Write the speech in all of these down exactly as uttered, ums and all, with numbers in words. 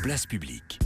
Place publique.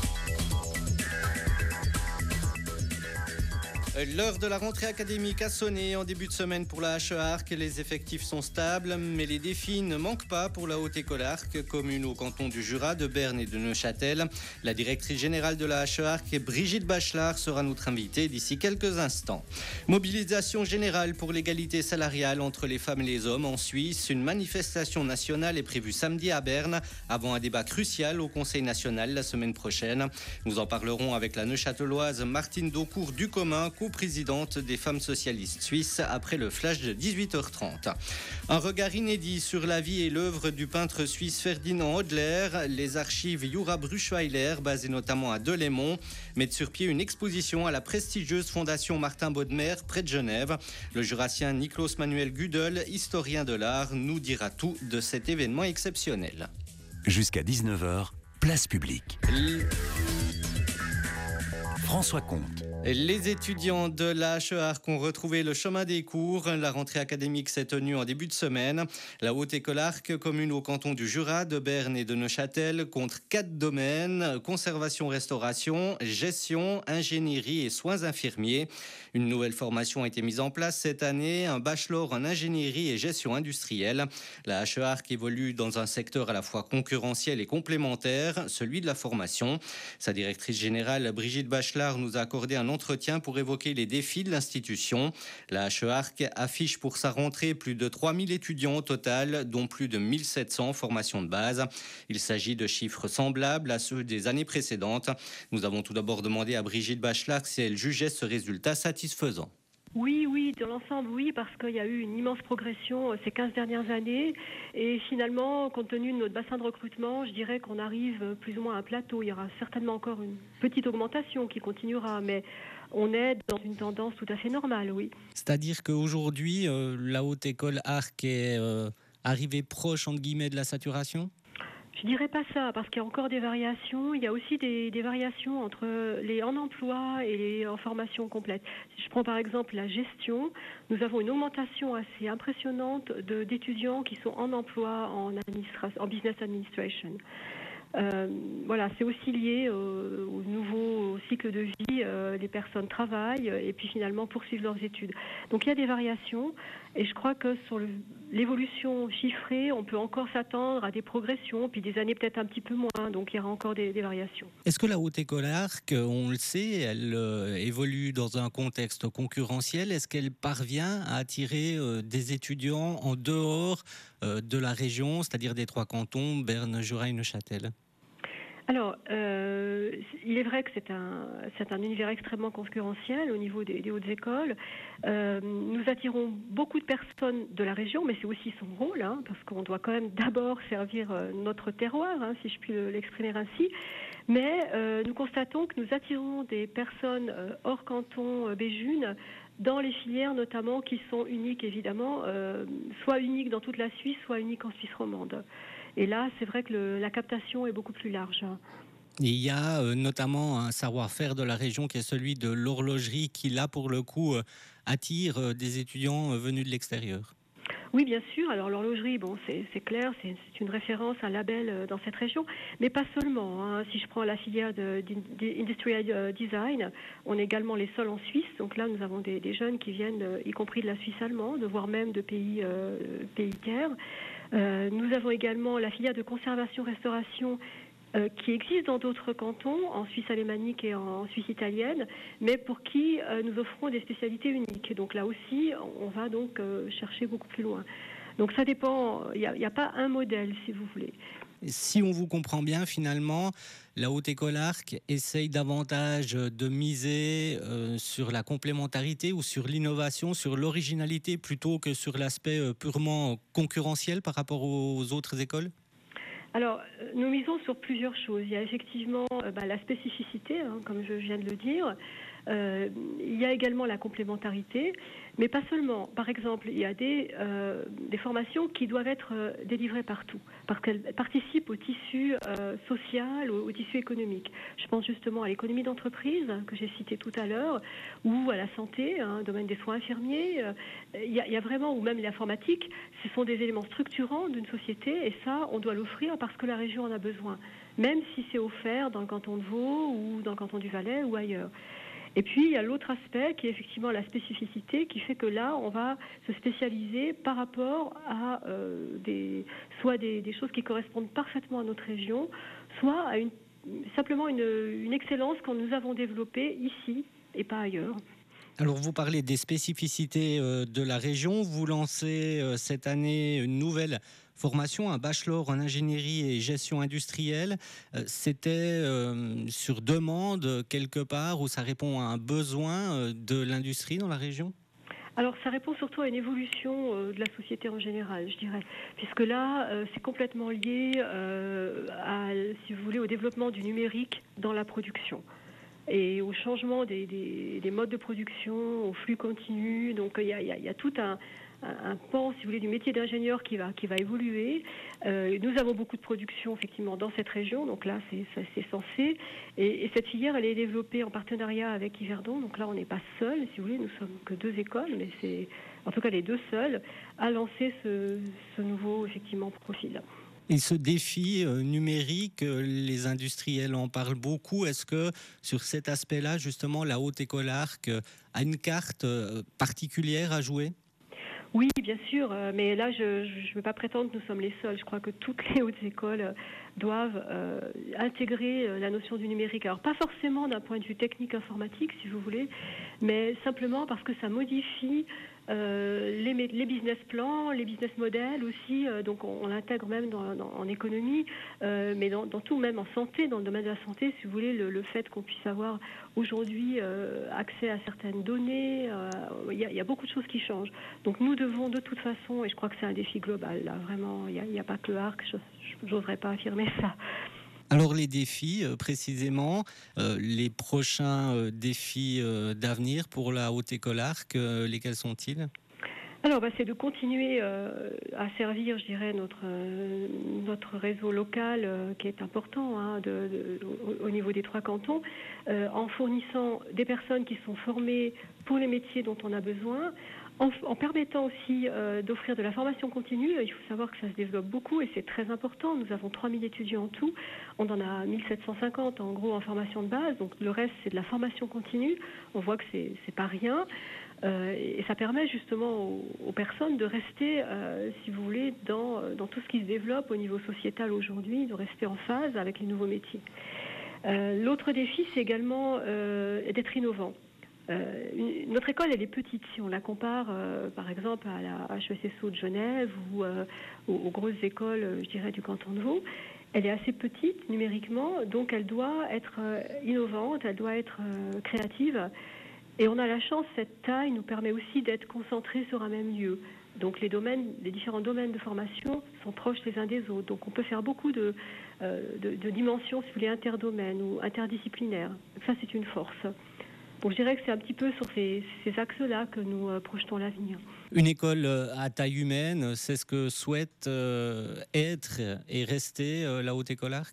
L'heure de la rentrée académique a sonné en début de semaine pour la H E Arc. Les effectifs sont stables, mais les défis ne manquent pas pour la Haute École Arc, commune au canton du Jura, de Berne et de Neuchâtel. La directrice générale de la H E Arc, Brigitte Bachelard, sera notre invitée d'ici quelques instants. Mobilisation générale pour l'égalité salariale entre les femmes et les hommes en Suisse. Une manifestation nationale est prévue samedi à Berne, avant un débat crucial au Conseil national la semaine prochaine. Nous en parlerons avec la neuchâteloise Martine Daucourt du Commun, co-présidente des femmes socialistes suisses, après le flash de dix-huit heures trente. Un regard inédit sur la vie et l'œuvre du peintre suisse Ferdinand Hodler. Les archives Jura Bruchweiler, basées notamment à Delémont, mettent sur pied une exposition à la prestigieuse fondation Martin Bodmer, près de Genève. Le jurassien Niklaus Manuel Gudel, historien de l'art, nous dira tout de cet événement exceptionnel. Jusqu'à dix-neuf heures, place publique. L- François Comte. Les étudiants de la H E Arc ont retrouvé le chemin des cours. La rentrée académique s'est tenue en début de semaine. La Haute École Arc, commune au canton du Jura, de Berne et de Neuchâtel, contre quatre domaines: conservation-restauration, gestion, ingénierie et soins infirmiers. Une nouvelle formation a été mise en place cette année, un bachelor en ingénierie et gestion industrielle. La H E Arc évolue dans un secteur à la fois concurrentiel et complémentaire, celui de la formation. Sa directrice générale, Brigitte Bachelard, nous a accordé un entretien pour évoquer les défis de l'institution. La H E Arc affiche pour sa rentrée plus de trois mille étudiants au total, dont plus de mille sept cents en formation de base. Il s'agit de chiffres semblables à ceux des années précédentes. Nous avons tout d'abord demandé à Brigitte Bachelard si elle jugeait ce résultat satisfaisant. Oui, oui, dans l'ensemble, oui, parce qu'il y a eu une immense progression ces quinze dernières années. Et finalement, compte tenu de notre bassin de recrutement, je dirais qu'on arrive plus ou moins à un plateau. Il y aura certainement encore une petite augmentation qui continuera, mais on est dans une tendance tout à fait normale, oui. C'est-à-dire qu'aujourd'hui, euh, la Haute École Arc est euh, arrivée proche, entre guillemets, de la saturation ? Je dirais pas ça, parce qu'il y a encore des variations. Il y a aussi des, des variations entre les en emploi et les en formation complète. Si je prends par exemple la gestion, nous avons une augmentation assez impressionnante de, d'étudiants qui sont en emploi en, administra- en business administration. Euh, voilà, c'est aussi lié au, au nouveau cycle de vie. Euh, les personnes travaillent et puis finalement poursuivent leurs études. Donc il y a des variations et je crois que sur le, l'évolution chiffrée, on peut encore s'attendre à des progressions, puis des années peut-être un petit peu moins. Donc il y aura encore des, des variations. Est-ce que la Haute École Arc, on le sait, elle euh, évolue dans un contexte concurrentiel? Est-ce qu'elle parvient à attirer euh, des étudiants en dehors euh, de la région, c'est-à-dire des trois cantons, Berne, Jura et Neuchâtel? Alors, euh, il est vrai que c'est un, c'est un univers extrêmement concurrentiel au niveau des, des hautes écoles. Euh, nous attirons beaucoup de personnes de la région, mais c'est aussi son rôle, hein, parce qu'on doit quand même d'abord servir euh, notre terroir, hein, si je puis l'exprimer ainsi. Mais euh, nous constatons que nous attirons des personnes euh, hors canton euh, Béjune, dans les filières notamment qui sont uniques évidemment, euh, soit uniques dans toute la Suisse, soit uniques en Suisse romande. Et là, c'est vrai que le, la captation est beaucoup plus large. Et il y a euh, notamment un savoir-faire de la région qui est celui de l'horlogerie qui, là, pour le coup, euh, attire euh, des étudiants euh, venus de l'extérieur. Oui, bien sûr. Alors l'horlogerie, bon, c'est, c'est clair, c'est, c'est une référence, un label euh, dans cette région, mais pas seulement. Hein. Si je prends la filière de, d'Industrial Design, on est également les seuls en Suisse. Donc là, nous avons des, des jeunes qui viennent, euh, y compris de la Suisse allemande, voire même de pays, euh, pays tiers. Euh, nous avons également la filière de conservation-restauration Euh, qui existe dans d'autres cantons, en Suisse alémanique et en Suisse italienne, mais pour qui euh, nous offrons des spécialités uniques. Donc là aussi, on va donc euh, chercher beaucoup plus loin. Donc ça dépend, il n'y a, a pas un modèle, si vous voulez. Si on vous comprend bien, finalement, la Haute École Arc essaye davantage de miser euh, sur la complémentarité ou sur l'innovation, sur l'originalité, plutôt que sur l'aspect euh, purement concurrentiel par rapport aux autres écoles ? Alors, nous misons sur plusieurs choses. Il y a effectivement euh, bah, la spécificité, hein, comme je viens de le dire. Euh, il y a également la complémentarité, mais pas seulement. Par exemple, il y a des, euh, des formations qui doivent être euh, délivrées partout, parce qu'elles participent au tissu euh, social, au, au tissu économique. Je pense justement à l'économie d'entreprise, que j'ai citée tout à l'heure, ou à la santé, hein, domaine des soins infirmiers. Euh, il, y a, il y a vraiment, ou même l'informatique, ce sont des éléments structurants d'une société, et ça, on doit l'offrir parce que la région en a besoin, même si c'est offert dans le canton de Vaud, ou dans le canton du Valais, ou ailleurs. Et puis, il y a l'autre aspect qui est effectivement la spécificité, qui fait que là, on va se spécialiser par rapport à euh, des, soit des, des choses qui correspondent parfaitement à notre région, soit à une, simplement une, une excellence que nous avons développée ici et pas ailleurs. Alors, vous parlez des spécificités euh, de la région. Vous lancez euh, cette année une nouvelle formation, un bachelor en ingénierie et gestion industrielle. Euh, C'était euh, sur demande, quelque part, où ça répond à un besoin euh, de l'industrie dans la région ? Alors, ça répond surtout à une évolution euh, de la société en général, je dirais, puisque là, euh, c'est complètement lié euh, à, si vous voulez, au développement du numérique dans la production et au changement des, des, des modes de production, au flux continu. Donc, il y a, il y a, il y a tout un, un, un pan, si vous voulez, du métier d'ingénieur qui va, qui va évoluer. Euh, nous avons beaucoup de production, effectivement, dans cette région. Donc là, c'est, c'est censé. Et, et cette filière, elle est développée en partenariat avec Yverdon. Donc là, on n'est pas seul, si vous voulez. Nous sommes que deux écoles, mais c'est, en tout cas, les deux seules à lancer ce, ce nouveau, effectivement, profil. Et ce défi euh, numérique, euh, les industriels en parlent beaucoup. Est-ce que sur cet aspect-là, justement, la Haute École Arc euh, a une carte euh, particulière à jouer ? Oui, bien sûr, euh, mais là, je ne veux pas prétendre que nous sommes les seuls. Je crois que toutes les hautes écoles doivent euh, intégrer euh, la notion du numérique. Alors, pas forcément d'un point de vue technique informatique, si vous voulez, mais simplement parce que ça modifie euh, les, les business plans, les business models aussi. Euh, donc, on, on l'intègre même dans, dans, en économie, euh, mais dans, dans tout, même en santé, dans le domaine de la santé, si vous voulez, le, le fait qu'on puisse avoir aujourd'hui euh, accès à certaines données, il euh, y, y a beaucoup de choses qui changent. Donc, nous devons de toute façon, et je crois que c'est un défi global, là, vraiment, il n'y a, a pas que le Arc, je n'oserais pas affirmer ça. Alors les défis, euh, précisément, euh, les prochains euh, défis euh, d'avenir pour la Haute École Arc, euh, lesquels sont-ils ? Alors, bah, c'est de continuer euh, à servir, je dirais, notre, euh, notre réseau local euh, qui est important hein, de, de, au, au niveau des trois cantons, euh, en fournissant des personnes qui sont formées pour les métiers dont on a besoin, en, en permettant aussi euh, d'offrir de la formation continue. Il faut savoir que ça se développe beaucoup et c'est très important. Nous avons trois mille étudiants en tout. On en a mille sept cent cinquante en gros en formation de base. Donc le reste, c'est de la formation continue. On voit que c'est, c'est pas rien. Euh, et ça permet justement aux, aux personnes de rester, euh, si vous voulez, dans, dans tout ce qui se développe au niveau sociétal aujourd'hui, de rester en phase avec les nouveaux métiers. Euh, l'autre défi, c'est également euh, d'être innovant. Euh, une, notre école, elle est petite. Si on la compare, euh, par exemple, à la H E S S O de Genève ou euh, aux, aux grosses écoles, je dirais, du canton de Vaud, elle est assez petite numériquement, donc elle doit être euh, innovante, elle doit être euh, créative. Et on a la chance, cette taille nous permet aussi d'être concentrés sur un même lieu. Donc les domaines, les différents domaines de formation sont proches les uns des autres. Donc on peut faire beaucoup de, euh, de, de dimensions, si vous voulez, interdomaines ou interdisciplinaires. Donc ça, c'est une force. Donc je dirais que c'est un petit peu sur ces, ces axes-là que nous euh, projetons l'avenir. Une école à taille humaine, c'est ce que souhaite euh, être et rester euh, la Haute École Arc ?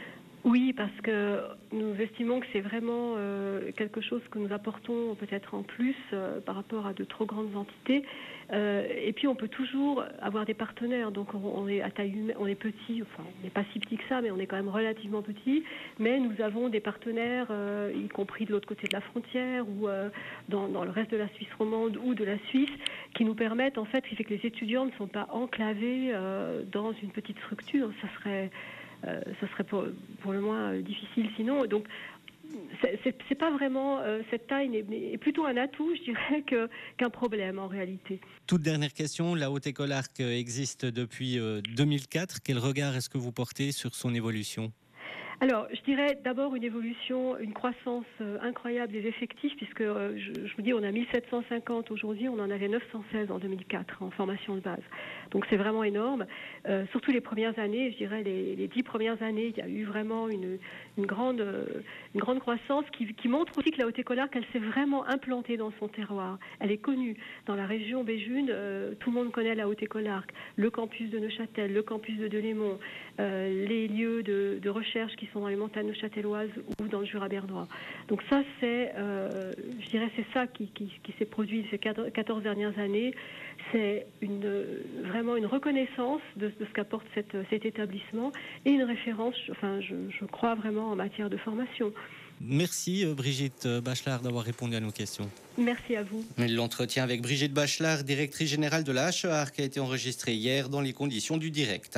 Oui, parce que nous estimons que c'est vraiment euh, quelque chose que nous apportons peut-être en plus euh, par rapport à de trop grandes entités. Euh, et puis on peut toujours avoir des partenaires. Donc on, on est à taille humaine, on est petit, enfin on n'est pas si petit que ça, mais on est quand même relativement petit. Mais nous avons des partenaires, euh, y compris de l'autre côté de la frontière ou euh, dans, dans le reste de la Suisse romande ou de la Suisse, qui nous permettent en fait, qui fait que les étudiants ne sont pas enclavés euh, dans une petite structure. Ça serait Euh, ce serait pour, pour le moins euh, difficile sinon. Donc, c'est, c'est, c'est pas vraiment, euh, cette taille n'est, est plutôt un atout, je dirais, que, qu'un problème en réalité. Toute dernière question, la Haute École Arc existe depuis euh, deux mille quatre. Quel regard est-ce que vous portez sur son évolution ? Alors, je dirais d'abord une évolution, une croissance euh, incroyable des effectifs, puisque euh, je, je vous dis, on a mille sept cent cinquante aujourd'hui, on en avait neuf cent seize en deux mille quatre en formation de base. Donc c'est vraiment énorme. Euh, surtout les premières années, je dirais les, les dix premières années, il y a eu vraiment une, une, grande, euh, une grande croissance qui, qui montre aussi que la Haute-Écolarque, elle s'est vraiment implantée dans son terroir. Elle est connue dans la région Béjune, euh, tout le monde connaît la Haute-Écolarque, le campus de Neuchâtel, le campus de Delémont, euh, les lieux de, de recherche qui sont dans les montagnes neuchâteloises ou dans le Jura bernois. Donc ça, c'est, euh, je dirais, c'est ça qui, qui, qui s'est produit ces quatorze dernières années. C'est une, vraiment une reconnaissance de, de ce qu'apporte cette, cet établissement et une référence, enfin, je, je crois vraiment en matière de formation. Merci Brigitte Bachelard d'avoir répondu à nos questions. Merci à vous. L'entretien avec Brigitte Bachelard, directrice générale de la H E A R C, a été enregistré hier dans les conditions du direct.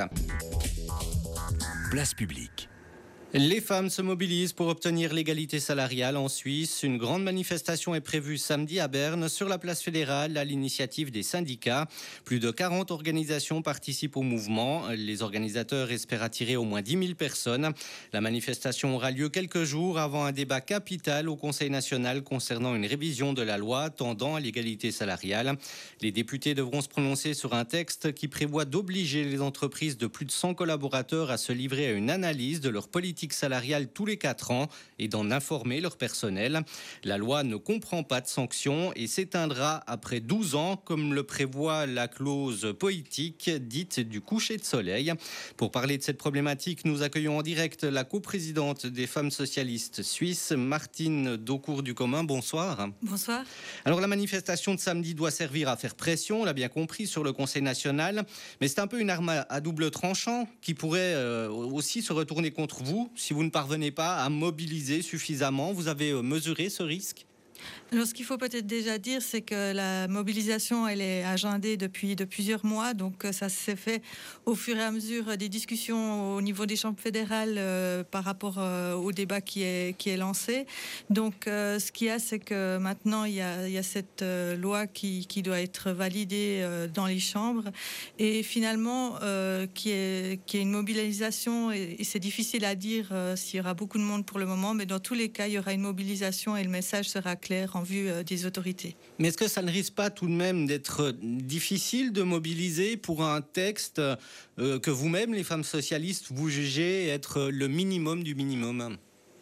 Place publique. Les femmes se mobilisent pour obtenir l'égalité salariale en Suisse. Une grande manifestation est prévue samedi à Berne sur la place fédérale à l'initiative des syndicats. Plus de quarante organisations participent au mouvement. Les organisateurs espèrent attirer au moins dix mille personnes. La manifestation aura lieu quelques jours avant un débat capital au Conseil national concernant une révision de la loi tendant à l'égalité salariale. Les députés devront se prononcer sur un texte qui prévoit d'obliger les entreprises de plus de cent collaborateurs à se livrer à une analyse de leur politique salariale tous les quatre ans et d'en informer leur personnel. La loi ne comprend pas de sanctions et s'éteindra après douze ans, comme le prévoit la clause poétique dite du coucher de soleil. Pour parler de cette problématique, nous accueillons en direct la coprésidente des femmes socialistes suisses, Martine Daucourt du Commun. Bonsoir. Bonsoir. Alors la manifestation de samedi doit servir à faire pression, on l'a bien compris, sur le Conseil national, mais c'est un peu une arme à double tranchant qui pourrait euh, aussi se retourner contre vous si vous ne parvenez pas à mobiliser suffisamment. Vous avez mesuré ce risque ? Alors, ce qu'il faut peut-être déjà dire, c'est que la mobilisation, elle est agendée depuis de plusieurs mois. Donc, ça s'est fait au fur et à mesure des discussions au niveau des chambres fédérales euh, par rapport euh, au débat qui est, qui est lancé. Donc, euh, ce qu'il y a, c'est que maintenant, il y a, il y a cette euh, loi qui, qui doit être validée euh, dans les chambres. Et finalement, euh, qui est, qui est une mobilisation, et, et c'est difficile à dire euh, s'il y aura beaucoup de monde pour le moment, mais dans tous les cas, il y aura une mobilisation et le message sera clair en vue des autorités. Mais est-ce que ça ne risque pas tout de même d'être difficile de mobiliser pour un texte euh, que vous-même, les femmes socialistes, vous jugez être le minimum du minimum ?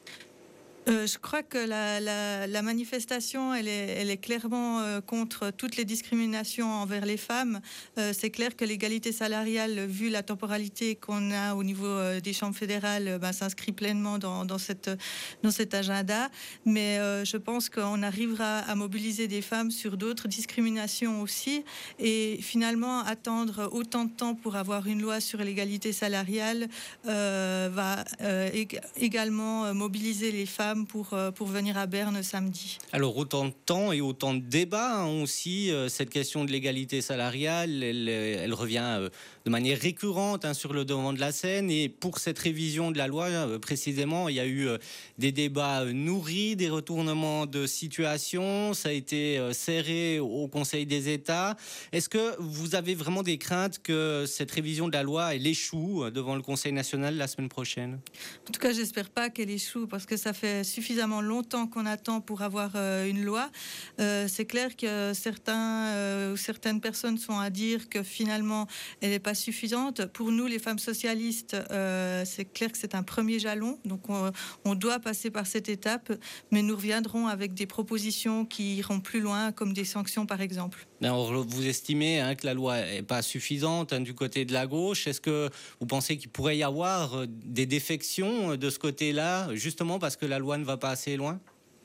Euh, je crois que la, la, la manifestation, elle est, elle est clairement euh, contre toutes les discriminations envers les femmes. Euh, c'est clair que l'égalité salariale, vu la temporalité qu'on a au niveau euh, des chambres fédérales, ben, s'inscrit pleinement dans, dans, cette, dans cet agenda. Mais euh, je pense qu'on arrivera à mobiliser des femmes sur d'autres discriminations aussi. Et finalement, attendre autant de temps pour avoir une loi sur l'égalité salariale euh, va euh, ég- également mobiliser les femmes Pour, pour venir à Berne samedi. Alors autant de temps et autant de débats hein, aussi, euh, cette question de l'égalité salariale, elle, elle revient euh, de manière récurrente hein, sur le devant de la scène et pour cette révision de la loi euh, précisément, il y a eu euh, des débats euh, nourris, des retournements de situation, ça a été euh, serré au Conseil des États. Est-ce que vous avez vraiment des craintes que cette révision de la loi elle échoue euh, devant le Conseil national la semaine prochaine ? En tout cas, j'espère pas qu'elle échoue parce que ça fait suffisamment longtemps qu'on attend pour avoir euh, une loi. Euh, c'est clair que certains euh, ou certaines personnes sont à dire que finalement elle n'est pas suffisante. Pour nous, les femmes socialistes, euh, c'est clair que c'est un premier jalon. Donc on, on doit passer par cette étape, mais nous reviendrons avec des propositions qui iront plus loin, comme des sanctions par exemple. Alors, vous estimez hein, que la loi n'est pas suffisante hein, du côté de la gauche. Est-ce que vous pensez qu'il pourrait y avoir des défections de ce côté-là, justement parce que la loi ne va pas assez loin ?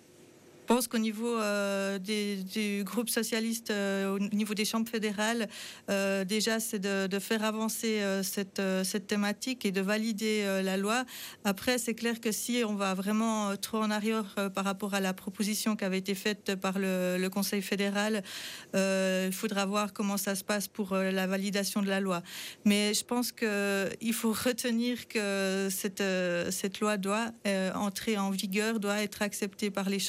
Je pense qu'au niveau euh, des, du groupe socialiste, euh, au niveau des chambres fédérales, euh, déjà c'est de, de faire avancer euh, cette, euh, cette thématique et de valider euh, la loi. Après, c'est clair que si on va vraiment trop en arrière euh, par rapport à la proposition qui avait été faite par le, le Conseil fédéral, euh, il faudra voir comment ça se passe pour euh, la validation de la loi. Mais je pense qu'il faut retenir que cette, euh, cette loi doit euh, entrer en vigueur, doit être acceptée par les chambres pour ensuite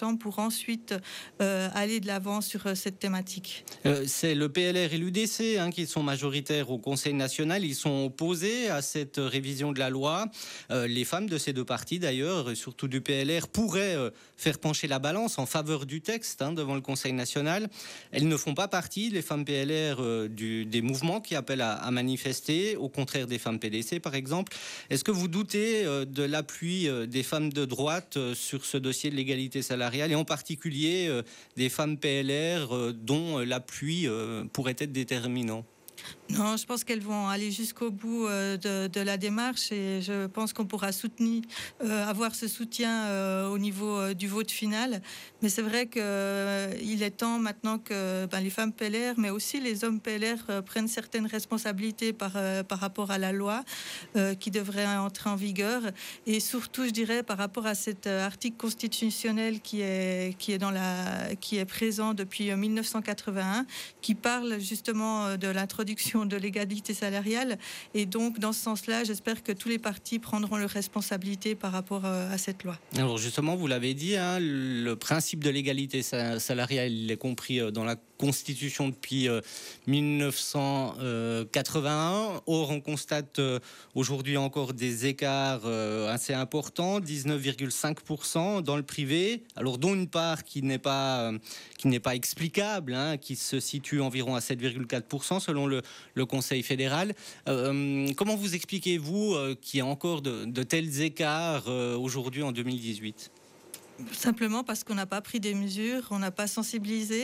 ensuite euh, aller de l'avant sur euh, cette thématique. Euh, c'est le P L R et l'U D C hein, qui sont majoritaires au Conseil national. Ils sont opposés à cette révision de la loi. Euh, les femmes de ces deux partis, d'ailleurs, surtout du P L R, pourraient euh, faire pencher la balance en faveur du texte hein, devant le Conseil national. Elles ne font pas partie, les femmes P L R, euh, du, des mouvements qui appellent à, à manifester, au contraire des femmes P D C, par exemple. Est-ce que vous doutez euh, de l'appui euh, des femmes de droite euh, sur ce dossier de l'égalité salariale, et en particulier euh, des femmes P L R euh, dont euh, l'appui euh, pourrait être déterminant? Non, je pense qu'elles vont aller jusqu'au bout euh, de, de la démarche, et je pense qu'on pourra soutenir, euh, avoir ce soutien euh, au niveau euh, du vote final. Mais c'est vrai qu'il euh, est temps maintenant que ben, les femmes P L R, mais aussi les hommes P L R euh, prennent certaines responsabilités par, euh, par rapport à la loi euh, qui devrait entrer en vigueur. Et surtout, je dirais, par rapport à cet euh, article constitutionnel qui est, qui, est dans la, qui est présent depuis euh, mille neuf cent quatre-vingt-un, qui parle justement euh, de l'introduction de l'égalité salariale. Et donc, dans ce sens-là, j'espère que tous les partis prendront leurs responsabilités par rapport à cette loi. Alors justement, vous l'avez dit, hein, le principe de l'égalité salariale, il est compris dans la Constitution depuis euh, mille neuf cent quatre-vingt-un. Or, on constate euh, aujourd'hui encore des écarts euh, assez importants, dix-neuf virgule cinq pour cent dans le privé, alors dont une part qui n'est pas, euh, qui n'est pas explicable, hein, qui se situe environ à sept virgule quatre pour cent selon le, le Conseil fédéral. Euh, comment vous expliquez-vous euh, qu'il y a encore de, de tels écarts euh, aujourd'hui en deux mille dix-huit ? Simplement parce qu'on n'a pas pris des mesures, on n'a pas sensibilisé,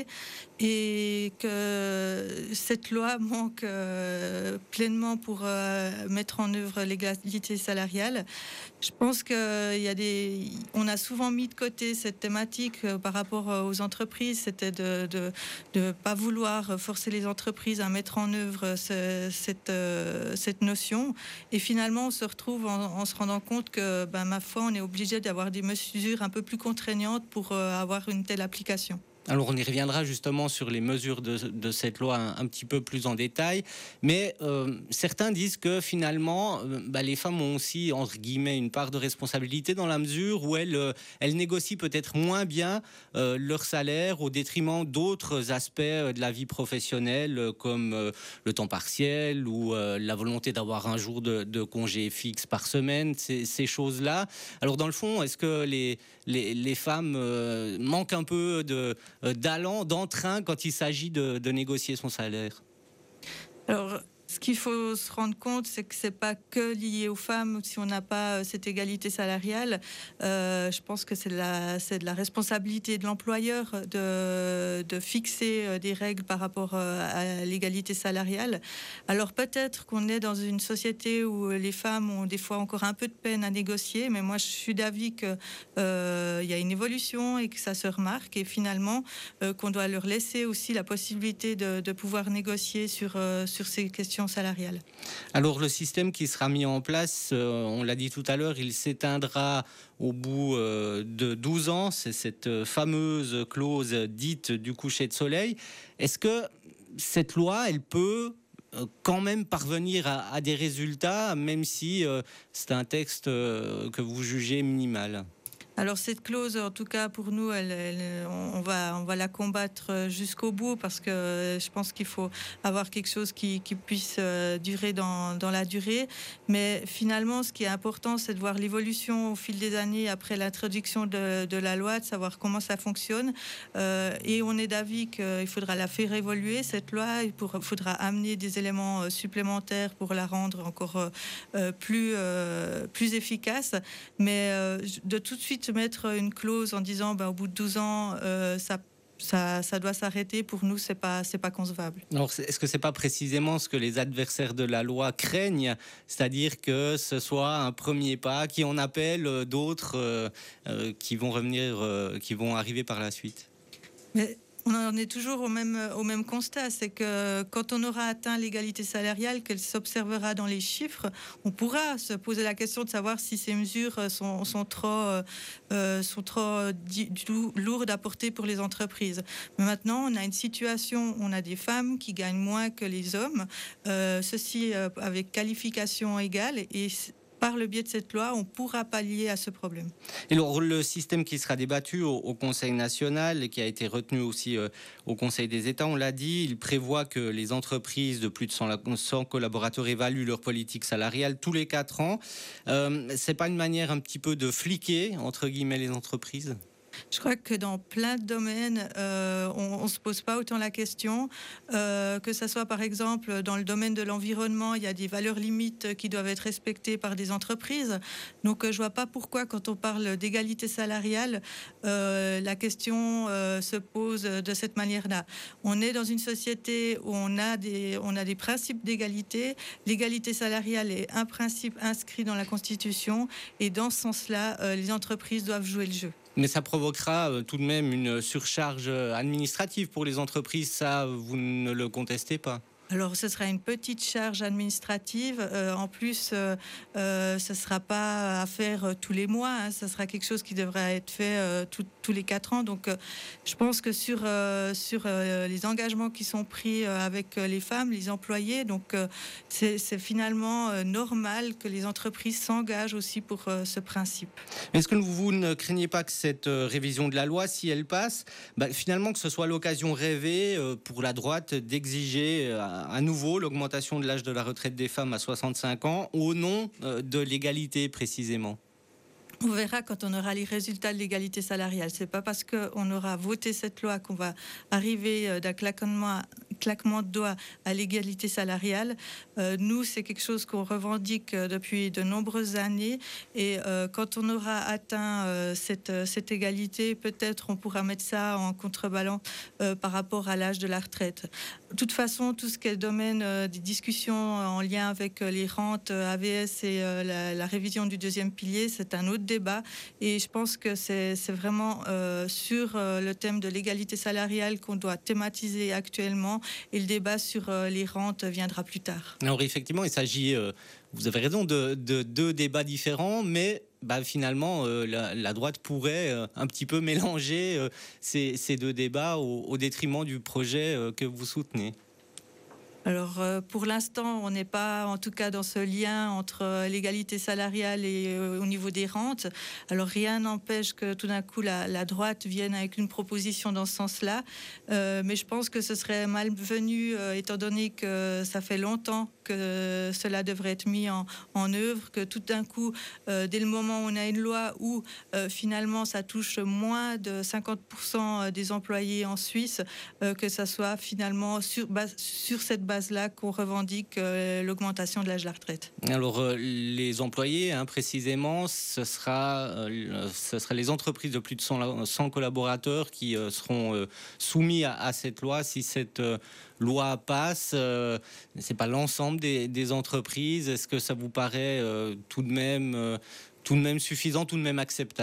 et que cette loi manque euh, pleinement pour euh, mettre en œuvre l'égalité salariale. Je pense qu'il y a des, on a souvent mis de côté cette thématique euh, par rapport aux entreprises. C'était de de, de pas vouloir forcer les entreprises à mettre en œuvre ce, cette euh, cette notion. Et finalement, on se retrouve en, en se rendant compte que, ben, ma foi, on est obligé d'avoir des mesures un peu plus contraignantes pour euh, avoir une telle application. Alors on y reviendra justement sur les mesures de, de cette loi un, un petit peu plus en détail, mais euh, certains disent que finalement euh, bah, les femmes ont aussi entre guillemets une part de responsabilité dans la mesure où elles, euh, elles négocient peut-être moins bien euh, leur salaire au détriment d'autres aspects de la vie professionnelle euh, comme euh, le temps partiel ou euh, la volonté d'avoir un jour de, de congé fixe par semaine, ces, ces choses-là. Alors dans le fond, est-ce que les, les, les femmes euh, manquent un peu de d'allant, d'entrain quand il s'agit de, de négocier son salaire? Alors, ce qu'il faut se rendre compte, c'est que c'est pas que lié aux femmes. Si on n'a pas cette égalité salariale, euh, je pense que c'est de la, c'est de la responsabilité de l'employeur de, de fixer des règles par rapport à l'égalité salariale. Alors peut-être qu'on est dans une société où les femmes ont des fois encore un peu de peine à négocier, mais moi je suis d'avis qu'il euh, y a une évolution et que ça se remarque, et finalement euh, qu'on doit leur laisser aussi la possibilité de, de pouvoir négocier sur, euh, sur ces questions salariale. Alors le système qui sera mis en place, euh, on l'a dit tout à l'heure, il s'éteindra au bout euh, de douze ans. C'est cette fameuse clause dite du coucher de soleil. Est-ce que cette loi, elle peut euh, quand même parvenir à, à des résultats, même si euh, c'est un texte euh, que vous jugez minimal ? Alors cette clause, en tout cas pour nous, elle, elle, on, va, on va la combattre jusqu'au bout, parce que je pense qu'il faut avoir quelque chose qui, qui puisse durer dans, dans la durée. Mais finalement, ce qui est important, c'est de voir l'évolution au fil des années après l'introduction de, de la loi, de savoir comment ça fonctionne. Euh, et on est d'avis qu'il faudra la faire évoluer, cette loi. Il pour, faudra amener des éléments supplémentaires pour la rendre encore euh, plus, euh, plus efficace. Mais euh, de tout de suite mettre une clause en disant ben, au bout de douze ans euh, ça, ça, ça doit s'arrêter, pour nous c'est pas, c'est pas concevable. Alors est-ce que c'est pas précisément ce que les adversaires de la loi craignent, c'est-à-dire que ce soit un premier pas qui en appelle d'autres euh, euh, qui vont revenir, euh, qui vont arriver par la suite? Mais on en est toujours au même, au même constat, c'est que quand on aura atteint l'égalité salariale, qu'elle s'observera dans les chiffres, on pourra se poser la question de savoir si ces mesures sont, sont trop, euh, sont trop lourdes à porter pour les entreprises. Mais maintenant, on a une situation, on a des femmes qui gagnent moins que les hommes, euh, ceci euh, avec qualification égale, et par le biais de cette loi, on pourra pallier à ce problème. Et alors, le système qui sera débattu au, au Conseil national et qui a été retenu aussi euh, au Conseil des États, on l'a dit, il prévoit que les entreprises de plus de cent collaborateurs évaluent leur politique salariale tous les quatre ans. Euh, c'est pas une manière un petit peu de fliquer, entre guillemets, les entreprises ? Je crois que dans plein de domaines, euh, on ne se pose pas autant la question. Euh, que ce soit par exemple dans le domaine de l'environnement, il y a des valeurs limites qui doivent être respectées par des entreprises. Donc je ne vois pas pourquoi, quand on parle d'égalité salariale, euh, la question euh, se pose de cette manière-là. On est dans une société où on a des, on a des principes d'égalité. L'égalité salariale est un principe inscrit dans la Constitution. Et dans ce sens-là, euh, les entreprises doivent jouer le jeu. Mais ça provoquera euh, tout de même une surcharge administrative pour les entreprises. Ça, vous ne le contestez pas ? Alors, ce sera une petite charge administrative. Euh, en plus, euh, euh, ce ne sera pas à faire tous les mois. Hein. Ce sera quelque chose qui devra être fait euh, tout, tous les quatre ans. Donc, euh, je pense que sur, euh, sur euh, les engagements qui sont pris euh, avec les femmes, les employés, donc euh, c'est, c'est finalement euh, normal que les entreprises s'engagent aussi pour euh, ce principe. Est-ce que vous ne craignez pas que cette euh, révision de la loi, si elle passe, bah, finalement que ce soit l'occasion rêvée euh, pour la droite d'exiger euh, à nouveau l'augmentation de l'âge de la retraite des femmes à soixante-cinq ans au nom de l'égalité précisément ? On verra quand on aura les résultats de l'égalité salariale. C'est pas parce qu'on aura voté cette loi qu'on va arriver d'un claquement, claquement de doigts à l'égalité salariale. Euh, nous, c'est quelque chose qu'on revendique depuis de nombreuses années. Et euh, quand on aura atteint euh, cette, cette égalité, peut-être on pourra mettre ça en contrebalance euh, par rapport à l'âge de la retraite. De toute façon, tout ce qui est le domaine euh, des discussions en lien avec euh, les rentes euh, A V S et euh, la, la révision du deuxième pilier, c'est un autre débat. Et je pense que c'est, c'est vraiment euh, sur euh, le thème de l'égalité salariale qu'on doit thématiser actuellement. Et le débat sur euh, les rentes viendra plus tard. Alors effectivement, il s'agit, euh, vous avez raison, de, de deux débats différents, mais bah, finalement, euh, la, la droite pourrait euh, un petit peu mélanger euh, ces, ces deux débats au, au détriment du projet euh, que vous soutenez. Alors, euh, pour l'instant, on n'est pas, en tout cas, dans ce lien entre euh, l'égalité salariale et euh, au niveau des rentes. Alors, rien n'empêche que tout d'un coup, la, la droite vienne avec une proposition dans ce sens-là. Euh, mais je pense que ce serait malvenu, euh, étant donné que ça fait longtemps que cela devrait être mis en, en œuvre, que tout d'un coup, euh, dès le moment où on a une loi où euh, finalement ça touche moins de cinquante pour cent des employés en Suisse, euh, que ça soit finalement sur, base, sur cette base-là qu'on revendique euh, l'augmentation de l'âge de la retraite. Alors euh, les employés, hein, précisément, ce sera, euh, ce sera les entreprises de plus de cent collaborateurs qui euh, seront euh, soumis à, à cette loi. Si cette euh, loi passe, euh, c'est pas l'ensemble des, des entreprises. Est-ce que ça vous paraît euh, tout de même, euh, tout de même suffisant, tout de même acceptable ?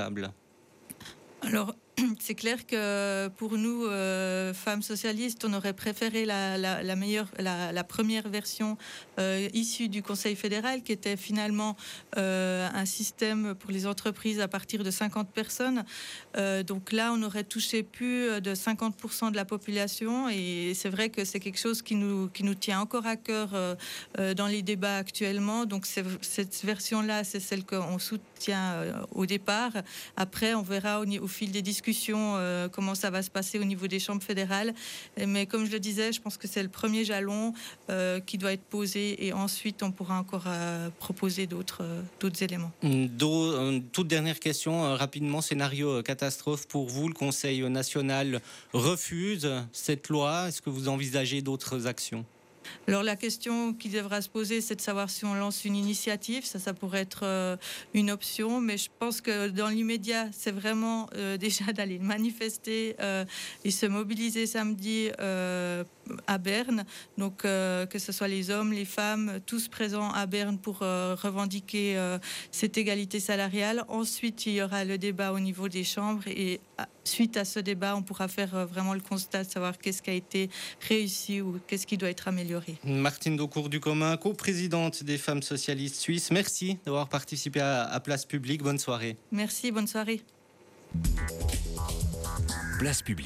Alors, c'est clair que pour nous, euh, femmes socialistes, on aurait préféré la, la, la meilleure, la, la première version euh, issue du Conseil fédéral, qui était finalement euh, un système pour les entreprises à partir de cinquante personnes. Euh, donc là, on aurait touché plus de cinquante pour cent de la population, et c'est vrai que c'est quelque chose qui nous, qui nous tient encore à cœur euh, euh, dans les débats actuellement. Donc c'est, cette version-là, c'est celle qu'on soutient euh, au départ. Après, on verra au, au fil des discussions Euh, comment ça va se passer au niveau des chambres fédérales. Mais comme je le disais, je pense que c'est le premier jalon euh, qui doit être posé, et ensuite on pourra encore euh, proposer d'autres, euh, d'autres éléments. Do, toute dernière question, euh, rapidement, scénario euh, catastrophe pour vous. Le Conseil national refuse cette loi. Est-ce que vous envisagez d'autres actions ? Alors la question qui devra se poser, c'est de savoir si on lance une initiative. Ça, ça pourrait être euh, une option, mais je pense que dans l'immédiat, c'est vraiment euh, déjà d'aller manifester euh, et se mobiliser samedi euh, à Berne. Donc euh, que ce soit les hommes, les femmes, tous présents à Berne pour euh, revendiquer euh, cette égalité salariale. Ensuite, il y aura le débat au niveau des chambres, et suite à ce débat, on pourra faire euh, vraiment le constat de savoir qu'est-ce qui a été réussi ou qu'est-ce qui doit être amélioré. Martine Daucourt du Commun, coprésidente des Femmes socialistes suisses. Merci d'avoir participé à, à Place Publique. Bonne soirée. Merci, bonne soirée. Place Publique.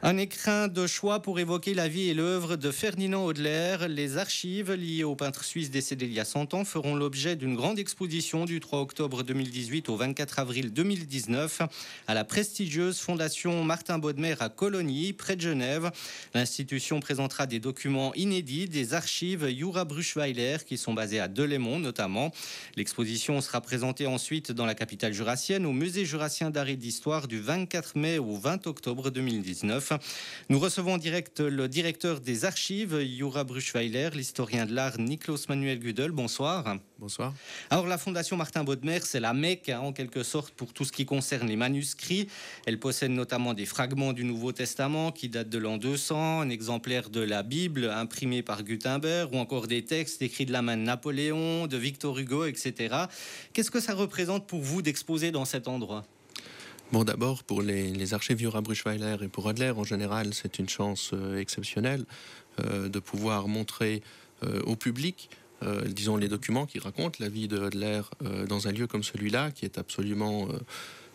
Un écrin de choix pour évoquer la vie et l'œuvre de Ferdinand Hodler. Les archives liées au peintre suisse décédé il y a cent ans feront l'objet d'une grande exposition du trois octobre deux mille dix-huit au vingt-quatre avril deux mille dix-neuf à la prestigieuse Fondation Martin Bodmer à Cologny, près de Genève. L'institution présentera des documents inédits des archives Jura Bruchweiler qui sont basées à Delémont notamment. L'exposition sera présentée ensuite dans la capitale jurassienne au Musée jurassien d'art et d'histoire du vingt-quatre mai au vingt octobre deux mille dix-neuf. Nous recevons en direct le directeur des archives, Jura Bruchweiler, l'historien de l'art Niklaus Manuel Gudel. Bonsoir. Bonsoir. Alors la Fondation Martin Bodmer, c'est la Mecque hein, en quelque sorte pour tout ce qui concerne les manuscrits. Elle possède notamment des fragments du Nouveau Testament qui datent de l'an deux cents, un exemplaire de la Bible imprimé par Gutenberg ou encore des textes écrits de la main de Napoléon, de Victor Hugo, et cetera. Qu'est-ce que ça représente pour vous d'exposer dans cet endroit ? Bon, d'abord, pour les, les archives Jura Bruchweiler et pour Hodler, en général, c'est une chance euh, exceptionnelle euh, de pouvoir montrer euh, au public, euh, disons, les documents qui racontent la vie de Hodler euh, dans un lieu comme celui-là, qui est absolument euh,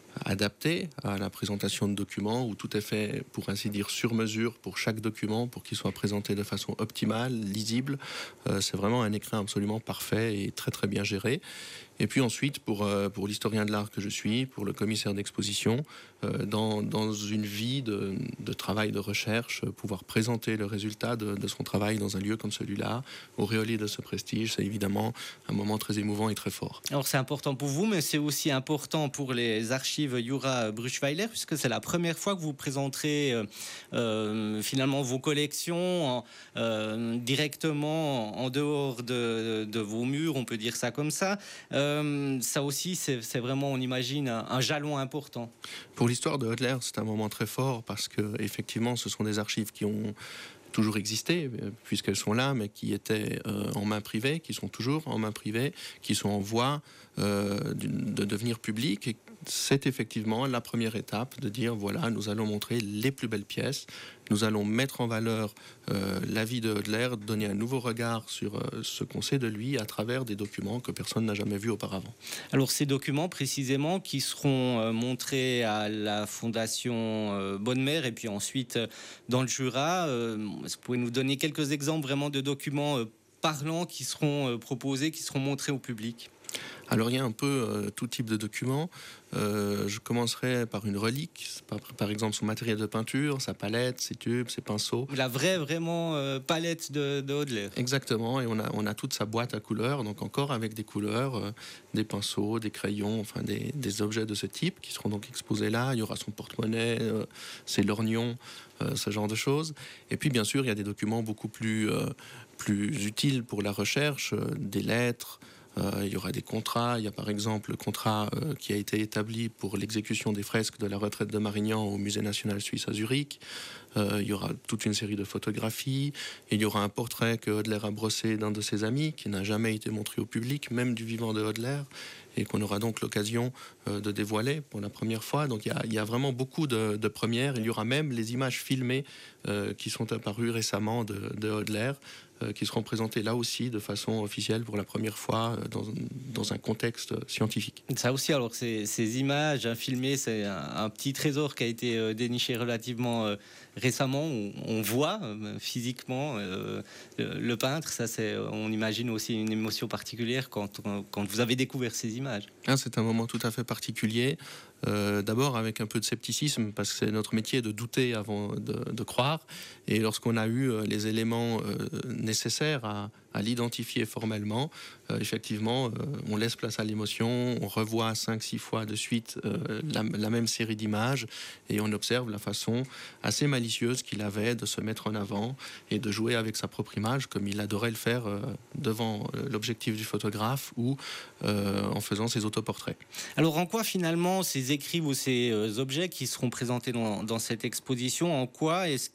adapté à la présentation de documents, où tout est fait, pour ainsi dire, sur mesure pour chaque document, pour qu'il soit présenté de façon optimale, lisible. Euh, c'est vraiment un écrin absolument parfait et très très bien géré. Et puis ensuite, pour, euh, pour l'historien de l'art que je suis, pour le commissaire d'exposition, euh, dans, dans une vie de, de travail, de recherche, euh, pouvoir présenter le résultat de, de son travail dans un lieu comme celui-là, auréolé de ce prestige, c'est évidemment un moment très émouvant et très fort. Alors c'est important pour vous, mais c'est aussi important pour les archives Jura Bruchweiler, puisque c'est la première fois que vous présenterez euh, euh, finalement vos collections en, euh, directement en dehors de, de vos murs, on peut dire ça comme ça. Euh, Euh, ça aussi, c'est, c'est vraiment, on imagine, un, un jalon important. Pour l'histoire de Hodler, c'est un moment très fort parce que, effectivement, ce sont des archives qui ont toujours existé, puisqu'elles sont là, mais qui étaient euh, en main privée, qui sont toujours en main privée, qui sont en voie euh, de devenir publiques. Et c'est effectivement la première étape de dire, voilà, nous allons montrer les plus belles pièces, nous allons mettre en valeur euh, la vie de Hodler, donner un nouveau regard sur euh, ce qu'on sait de lui à travers des documents que personne n'a jamais vus auparavant. Alors ces documents précisément qui seront euh, montrés à la Fondation euh, Bodmer et puis ensuite euh, dans le Jura, euh, est-ce que vous pouvez nous donner quelques exemples vraiment de documents euh, parlants qui seront euh, proposés, qui seront montrés au public ? Alors il y a un peu euh, tout type de documents. Euh, je commencerai par une relique, par, par exemple son matériel de peinture, sa palette, ses tubes, ses pinceaux. La vraie vraiment euh, palette de, de Hodler. Exactement, et on a, on a toute sa boîte à couleurs, donc encore avec des couleurs, euh, des pinceaux, des crayons, enfin des, des objets de ce type qui seront donc exposés là. Il y aura son porte-monnaie, euh, ses lorgnons, euh, ce genre de choses. Et puis bien sûr, il y a des documents beaucoup plus, euh, plus utiles pour la recherche, euh, des lettres. Euh, il y aura des contrats. Il y a par exemple le contrat euh, qui a été établi pour l'exécution des fresques de la retraite de Marignan au Musée national suisse à Zurich. Euh, il y aura toute une série de photographies. Et il y aura un portrait que Hodler a brossé d'un de ses amis qui n'a jamais été montré au public, même du vivant de Hodler, et qu'on aura donc l'occasion euh, de dévoiler pour la première fois. Donc il y a, il y a vraiment beaucoup de, de premières. Il y aura même les images filmées euh, qui sont apparues récemment de, de Hodler, euh, qui seront présentées là aussi de façon officielle pour la première fois euh, dans, dans un contexte scientifique. Ça aussi, alors ces, ces images hein, filmées, c'est un, un petit trésor qui a été euh, déniché relativement euh, récemment. On, on voit euh, physiquement euh, le, le peintre. Ça, c'est, on imagine aussi une émotion particulière quand, quand vous avez découvert ces images. Ah, c'est un moment tout à fait particulier. Euh, d'abord avec un peu de scepticisme, parce que c'est notre métier de douter avant de, de croire. Et lorsqu'on a eu euh, les éléments euh, nécessaires à, à l'identifier formellement, euh, effectivement, euh, on laisse place à l'émotion, on revoit cinq six fois de suite euh, la, la même série d'images, et on observe la façon assez malicieuse qu'il avait de se mettre en avant et de jouer avec sa propre image, comme il adorait le faire euh, devant euh, l'objectif du photographe ou euh, en faisant ses autoportraits. Alors en quoi finalement ces écrits ou ces euh, objets qui seront présentés dans, dans cette exposition, en quoi est-ce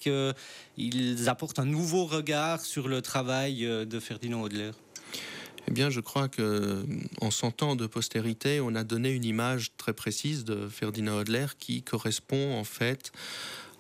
qu'ils apportent un nouveau regard sur le travail euh, de Ferdinand Hodler ? Eh bien, je crois qu'en cent ans de postérité, on a donné une image très précise de Ferdinand Hodler qui correspond en fait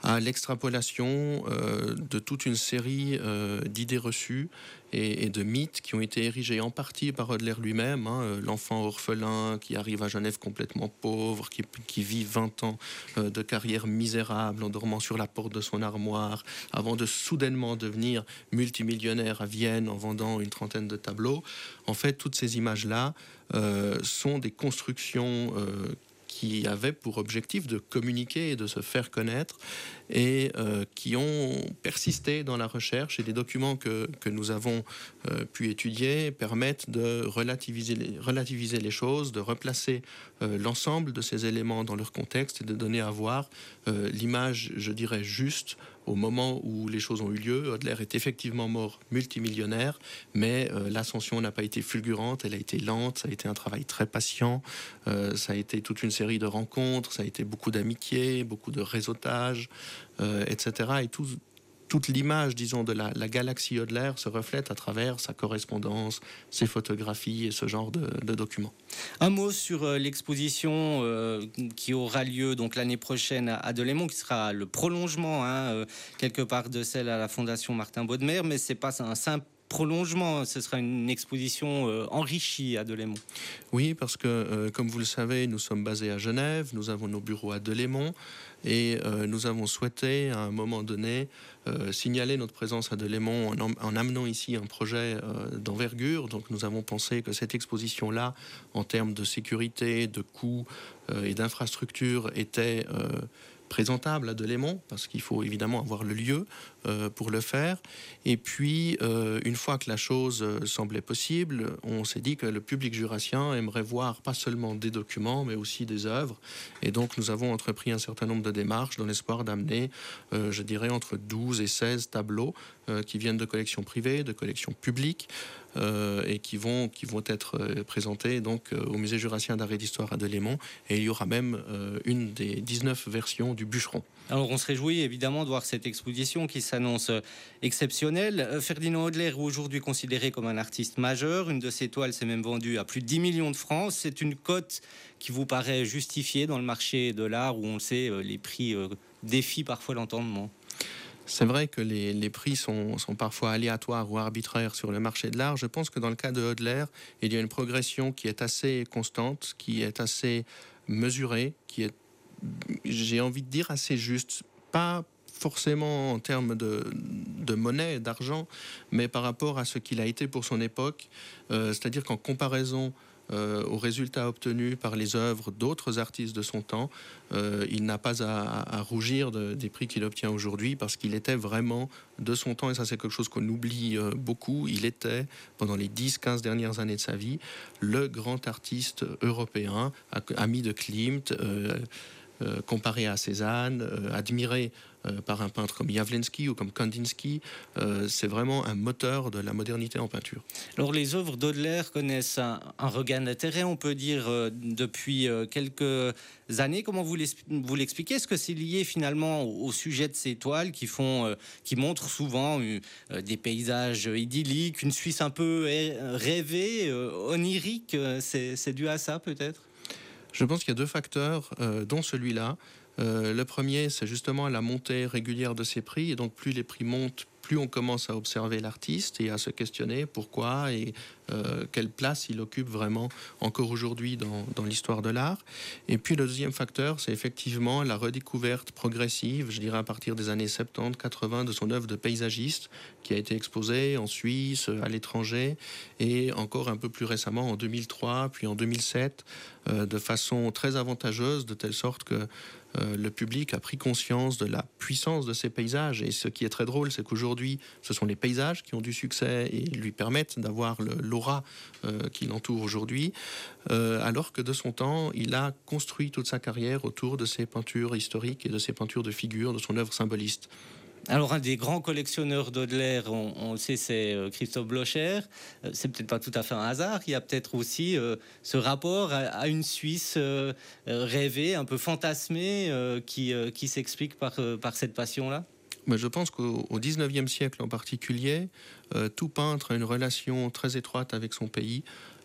à l'extrapolation euh, de toute une série euh, d'idées reçues et, et de mythes qui ont été érigés en partie par Hodler lui-même, hein, l'enfant orphelin qui arrive à Genève complètement pauvre, qui, qui vit vingt ans euh, de carrière misérable en dormant sur la porte de son armoire, avant de soudainement devenir multimillionnaire à Vienne en vendant une trentaine de tableaux. En fait, toutes ces images-là euh, sont des constructions euh, qui avaient pour objectif de communiquer et de se faire connaître et euh, qui ont persisté dans la recherche. Et les documents que, que nous avons euh, pu étudier permettent de relativiser les, relativiser les choses, de replacer euh, l'ensemble de ces éléments dans leur contexte et de donner à voir euh, l'image, je dirais, juste au moment où les choses ont eu lieu. Hodler est effectivement mort multimillionnaire, mais euh, l'ascension n'a pas été fulgurante, elle a été lente, ça a été un travail très patient, euh, ça a été toute une série de rencontres, ça a été beaucoup d'amitié, beaucoup de réseautage, euh, et cetera. Et tout, toute l'image, disons, de la, la galaxie Hodler se reflète à travers sa correspondance, ses photographies et ce genre de, de documents. Un mot sur euh, l'exposition euh, qui aura lieu donc l'année prochaine à, à Delémont, qui sera le prolongement hein, euh, quelque part de celle à la Fondation Martin Baudemer, mais c'est pas un simple prolongement, ce sera une exposition euh, enrichie à Delémont. Oui, parce que, euh, comme vous le savez, nous sommes basés à Genève, nous avons nos bureaux à Delémont, et euh, nous avons souhaité, à un moment donné, euh, signaler notre présence à Delémont en, en amenant ici un projet euh, d'envergure. Donc nous avons pensé que cette exposition-là, en termes de sécurité, de coûts euh, et d'infrastructures, était euh, présentable à Delémont, parce qu'il faut évidemment avoir le lieu euh, pour le faire. Et puis, euh, une fois que la chose euh, semblait possible, on s'est dit que le public jurassien aimerait voir pas seulement des documents, mais aussi des œuvres. Et donc, nous avons entrepris un certain nombre de démarches dans l'espoir d'amener, euh, je dirais, entre douze et seize tableaux euh, qui viennent de collections privées, de collections publiques, Euh, et qui vont, qui vont être euh, présentés donc, euh, au Musée jurassien d'art et d'histoire à Delémont. Et il y aura même euh, une des dix-neuf versions du bûcheron. Alors on se réjouit évidemment de voir cette exposition qui s'annonce exceptionnelle. Ferdinand Hodler est aujourd'hui considéré comme un artiste majeur. Une de ses toiles s'est même vendue à plus de dix millions de francs. C'est une cote qui vous paraît justifiée dans le marché de l'art où on le sait, les prix défient parfois l'entendement. C'est vrai que les, les prix sont, sont parfois aléatoires ou arbitraires sur le marché de l'art. Je pense que dans le cas de Hodler, il y a une progression qui est assez constante, qui est assez mesurée, qui est, j'ai envie de dire, assez juste. Pas forcément en termes de, de monnaie, d'argent, mais par rapport à ce qu'il a été pour son époque. Euh, c'est-à-dire qu'en comparaison Euh, aux résultats obtenus par les œuvres d'autres artistes de son temps, euh, il n'a pas à, à rougir de, des prix qu'il obtient aujourd'hui, parce qu'il était vraiment de son temps, et ça c'est quelque chose qu'on oublie euh, beaucoup, il était, pendant les dix quinze dernières années de sa vie, le grand artiste européen, ami de Klimt, euh, euh, comparé à Cézanne, euh, admiré euh, par un peintre comme Jawlensky ou comme Kandinsky. Euh, c'est vraiment un moteur de la modernité en peinture. Alors les œuvres d'Hodler connaissent un, un regain d'intérêt, on peut dire, euh, depuis euh, quelques années. Comment vous l'expliquez? Est-ce que c'est lié finalement au, au sujet de ces toiles qui, font, euh, qui montrent souvent euh, des paysages idylliques, une Suisse un peu rêvée, euh, onirique? C'est, c'est dû à ça peut-être? Je pense qu'il y a deux facteurs, euh, dont celui-là. Euh, le premier, c'est justement la montée régulière de ces prix. Et donc, plus les prix montent, plus on commence à observer l'artiste et à se questionner pourquoi et euh, quelle place il occupe vraiment encore aujourd'hui dans, dans l'histoire de l'art. Et puis, le deuxième facteur, c'est effectivement la redécouverte progressive, je dirais à partir des années soixante-dix quatre-vingts, de son œuvre de paysagiste qui a été exposée en Suisse, à l'étranger, et encore un peu plus récemment en deux mille trois, puis en deux mille sept, euh, de façon très avantageuse, de telle sorte que Euh, le public a pris conscience de la puissance de ces paysages. Et ce qui est très drôle, c'est qu'aujourd'hui, ce sont les paysages qui ont du succès et lui permettent d'avoir le, l'aura euh, qui l'entoure aujourd'hui, euh, alors que de son temps, il a construit toute sa carrière autour de ses peintures historiques et de ses peintures de figures, de son œuvre symboliste. Alors, un des grands collectionneurs d'Hodler, on, on le sait, c'est Christophe Blocher. C'est peut-être pas tout à fait un hasard. Il y a peut-être aussi euh, ce rapport à, à une Suisse euh, rêvée, un peu fantasmée, euh, qui, euh, qui s'explique par, euh, par cette passion-là. Mais je pense qu'au dix-neuvième siècle en particulier, euh, tout peintre a une relation très étroite avec son pays.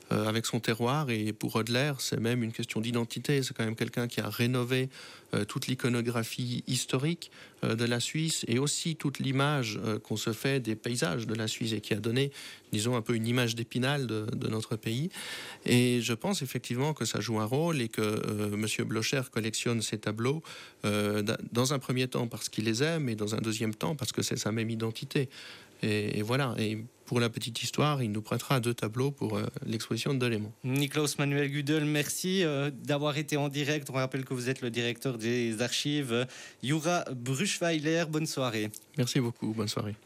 euh, avec son terroir. Et pour Hodler, c'est même une question d'identité. C'est quand même quelqu'un qui a rénové euh, toute l'iconographie historique euh, de la Suisse et aussi toute l'image euh, qu'on se fait des paysages de la Suisse et qui a donné, disons, un peu une image d'Épinal de, de notre pays. Et je pense effectivement que ça joue un rôle et que euh, M. Blocher collectionne ces tableaux euh, dans un premier temps parce qu'il les aime et dans un deuxième temps parce que c'est sa même identité. Et, et voilà. Et pour la petite histoire, il nous prêtera deux tableaux pour euh, l'exposition de Delémont. Niklaus Manuel Gudel, merci euh, d'avoir été en direct. On rappelle que vous êtes le directeur des archives. Jura Bruchweiler, bonne soirée. Merci beaucoup, bonne soirée.